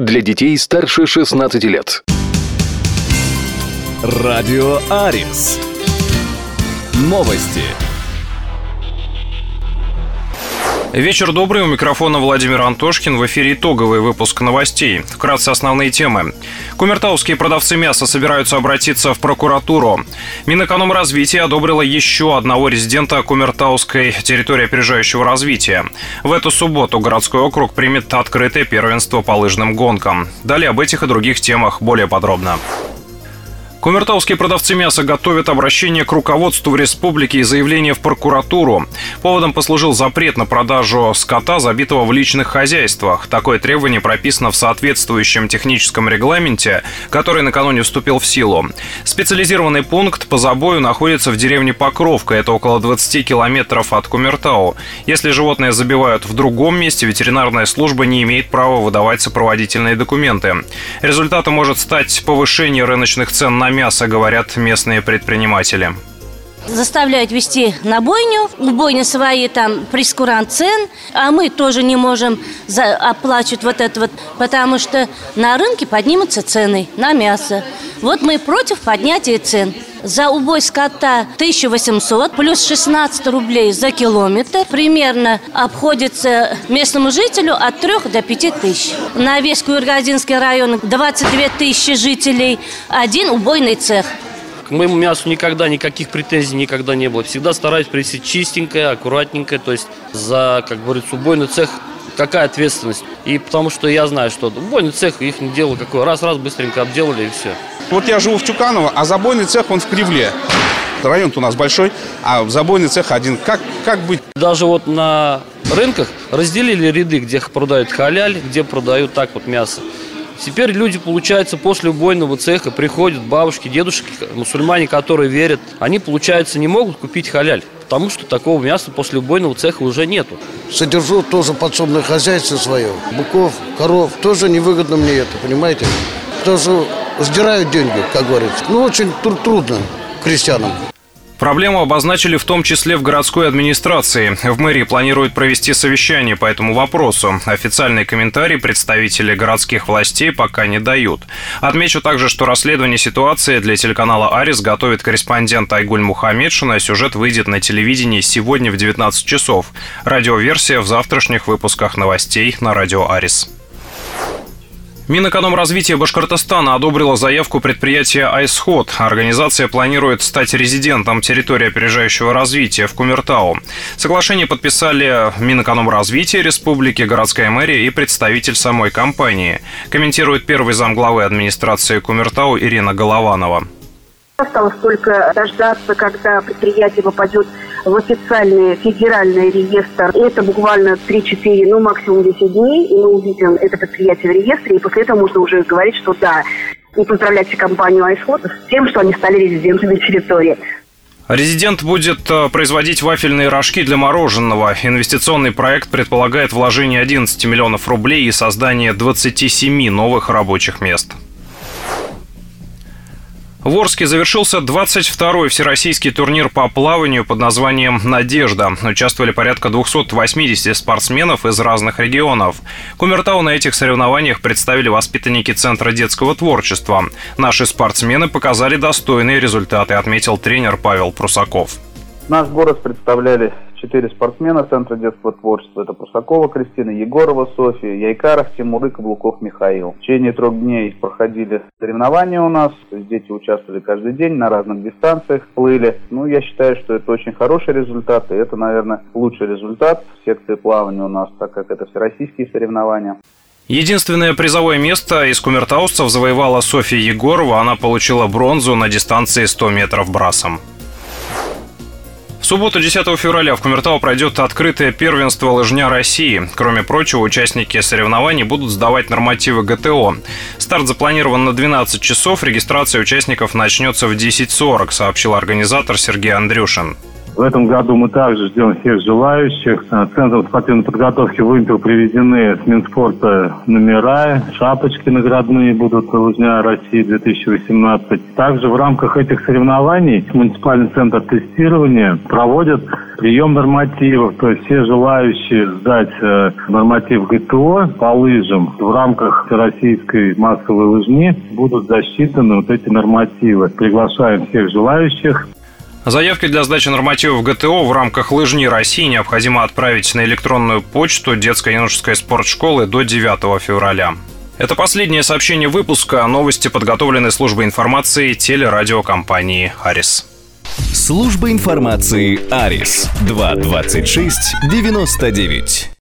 Для детей старше 16 лет. Радио Арис. Новости. Вечер добрый, у микрофона Владимир Антошкин. В эфире итоговый выпуск новостей. Вкратце основные темы. Кумертауские продавцы мяса собираются обратиться в прокуратуру. Минэкономразвитие одобрило еще одного резидента Кумертауской территории опережающего развития. В эту субботу городской округ примет открытое первенство по лыжным гонкам. Далее об этих и других темах более подробно. Кумертауские продавцы мяса готовят обращение к руководству республики и заявление в прокуратуру. Поводом послужил запрет на продажу скота, забитого в личных хозяйствах. Такое требование прописано в соответствующем техническом регламенте, который накануне вступил в силу. Специализированный пункт по забою находится в деревне Покровка. Это около 20 километров от Кумертау. Если животное забивают в другом месте, ветеринарная служба не имеет права выдавать сопроводительные документы. Результатом может стать повышение рыночных цен на мясо, говорят местные предприниматели. Заставляют везти на бойню, у бойни свои там прейскурант цен, а мы тоже не можем оплачивать вот это вот, потому что на рынке поднимутся цены на мясо. Вот мы против поднятия цен. За убой скота 1800 плюс 16 рублей за километр примерно обходится местному жителю от 3 до 5 тысяч. На весь Куйыргазинский район 22 тысячи жителей, один убойный цех. К моему мясу никогда никаких претензий никогда не было. Всегда стараюсь привезти чистенькое, аккуратненькое. То есть за, как говорится, убойный цех какая ответственность. И потому что я знаю, что убойный цех, их не дело какое. Раз-раз быстренько обделали и все. Вот я живу в Тюканово, а забойный цех он в Кривле. Район-то у нас большой, а забойный цех один. Как быть? Даже вот на рынках разделили ряды, где продают халяль, где продают так вот мясо. Теперь люди, получается, после убойного цеха приходят бабушки, дедушки, мусульмане, которые верят. Они, получается, не могут купить халяль, потому что такого мяса после убойного цеха уже нету. Содержу тоже подсобное хозяйство свое. Быков, коров. Тоже невыгодно мне это, понимаете? Тоже сдирают деньги, как говорится. Очень трудно крестьянам. Проблему обозначили в том числе в городской администрации. В мэрии планируют провести совещание по этому вопросу. Официальные комментарии представители городских властей пока не дают. Отмечу также, что расследование ситуации для телеканала «Арис» готовит корреспондент Айгуль Мухаммедшина. Сюжет выйдет на телевидении сегодня в 19 часов. Радиоверсия в завтрашних выпусках новостей на радио «Арис». Минэкономразвития Башкортостана одобрила заявку предприятия «Айсход». Организация планирует стать резидентом территории опережающего развития в Кумертау. Соглашение подписали Минэкономразвития Республики, городская мэрия и представитель самой компании. Комментирует первый замглавы администрации Кумертау Ирина Голованова. Осталось только дождаться, когда предприятие попадет в официальный федеральный реестр. Это буквально 3-4, максимум 10 дней, и мы увидим это предприятие в реестре, и после этого можно уже говорить, что да, и поздравлять компанию «Айсход» с тем, что они стали резидентами территории. Резидент будет производить вафельные рожки для мороженого. Инвестиционный проект предполагает вложение 11 миллионов рублей и создание 27 новых рабочих мест. В Орске завершился 22-й всероссийский турнир по плаванию под названием «Надежда». Участвовали порядка 280 спортсменов из разных регионов. Кумертау на этих соревнованиях представили воспитанники Центра детского творчества. Наши спортсмены показали достойные результаты, отметил тренер Павел Прусаков. Наш город представляли 4 спортсмена Центра детского творчества. Это Прусакова Кристина, Егорова Софья, Яйкаров Тимур и Каблуков Михаил. В течение 3 дней проходили соревнования у нас. Дети участвовали каждый день, на разных дистанциях плыли. Я считаю, что это очень хороший результат. И это, наверное, лучший результат в секции плавания у нас, так как это всероссийские соревнования. Единственное призовое место из кумертаусцев завоевала Софья Егорова. Она получила бронзу на дистанции 100 метров брасом. В субботу, 10 февраля, в Кумертау пройдет открытое первенство лыжня России. Кроме прочего, участники соревнований будут сдавать нормативы ГТО. Старт запланирован на 12 часов, регистрация участников начнется в 10:40, сообщил организатор Сергей Андрюшин. В этом году мы также ждем всех желающих. Центром спортивной подготовки в Вымпел привезены с Минспорта номера, шапочки наградные будут «Лыжня России 2018». Также в рамках этих соревнований муниципальный центр тестирования проводит прием нормативов. То есть все желающие сдать норматив ГТО по лыжам в рамках всероссийской массовой лыжни будут засчитаны вот эти нормативы. Приглашаем всех желающих. Заявки для сдачи нормативов ГТО в рамках «Лыжни России» необходимо отправить на электронную почту детско-юношеской спортшколы до 9 февраля. Это последнее сообщение выпуска. Новости подготовлены службой информации телерадиокомпании «Арис». Служба информации «Арис» 226 99.